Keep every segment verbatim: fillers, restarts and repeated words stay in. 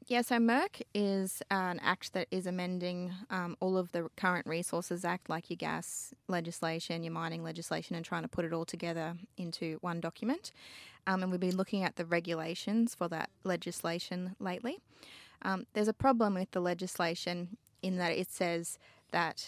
Yeah, so MERC is an act that is amending um, all of the current Resources Act, like your gas legislation, your mining legislation, and trying to put it all together into one document. Um, and we've been looking at the regulations for that legislation lately. Um, there's a problem with the legislation in that it says that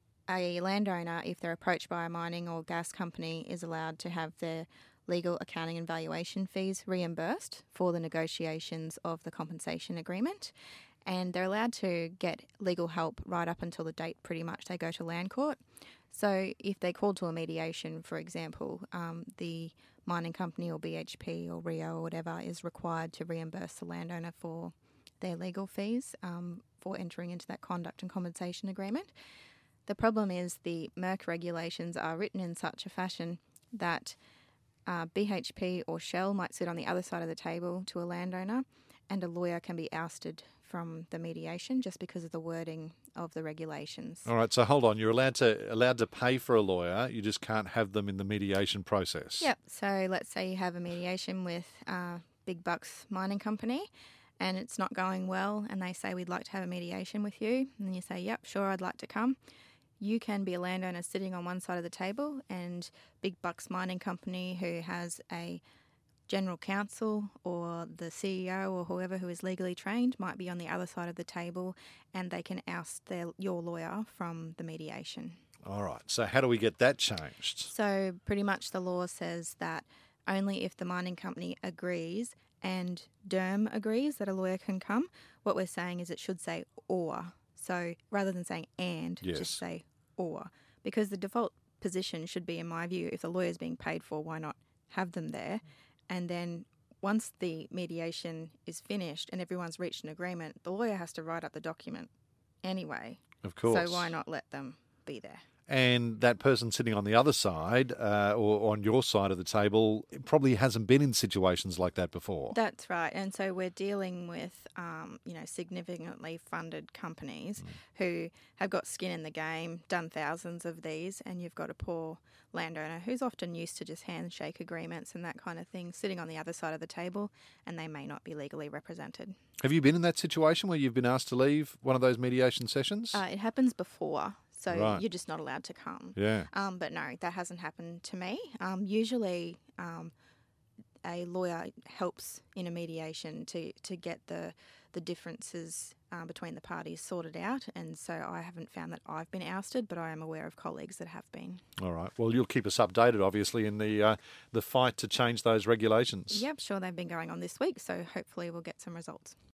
a landowner, if they're approached by a mining or gas company, is allowed to have their legal, accounting and valuation fees reimbursed for the negotiations of the compensation agreement. And they're allowed to get legal help right up until the date pretty much they go to land court. So if they call to a mediation, for example, um, the mining company or B H P or Rio or whatever is required to reimburse the landowner for their legal fees um, for entering into that conduct and compensation agreement. The problem is the MERC regulations are written in such a fashion that uh, B H P or Shell might sit on the other side of the table to a landowner, and a lawyer can be ousted from the mediation just because of the wording of the regulations. All right, so hold on. You're allowed to allowed to pay for a lawyer. You just can't have them in the mediation process. Yep. So let's say you have a mediation with uh, Big Bucks Mining Company, and it's not going well, and they say, we'd like to have a mediation with you. And you say, yep, sure, I'd like to come. You can be a landowner sitting on one side of the table, and Big Bucks Mining Company, who has a general counsel or the C E O or whoever who is legally trained, might be on the other side of the table, and they can oust their, your lawyer from the mediation. All right, so how do we get that changed? So pretty much the law says that only if the mining company agrees and D E R M agrees that a lawyer can come, what we're saying is it should say or. So rather than saying and, Yes. just say or. Because the default position should be, in my view, if the lawyer's being paid for, why not have them there? And then once the mediation is finished and everyone's reached an agreement, the lawyer has to write up the document anyway. Of course. So why not let them be there? And that person sitting on the other side uh, or on your side of the table probably hasn't been in situations like that before. That's right. And so we're dealing with, um, you know, significantly funded companies mm. who have got skin in the game, done thousands of these, and you've got a poor landowner who's often used to just handshake agreements and that kind of thing, sitting on the other side of the table, and they may not be legally represented. Have you been in that situation where you've been asked to leave one of those mediation sessions? Uh, it happens before. So right. you're just not allowed to come. Yeah. Um, but no, that hasn't happened to me. Um, usually um, a lawyer helps in a mediation to, to get the the differences uh, between the parties sorted out. And so I haven't found that I've been ousted, but I am aware of colleagues that have been. All right. Well, you'll keep us updated, obviously, in the uh, the fight to change those regulations. Yep, sure. They've been going on this week, so hopefully we'll get some results.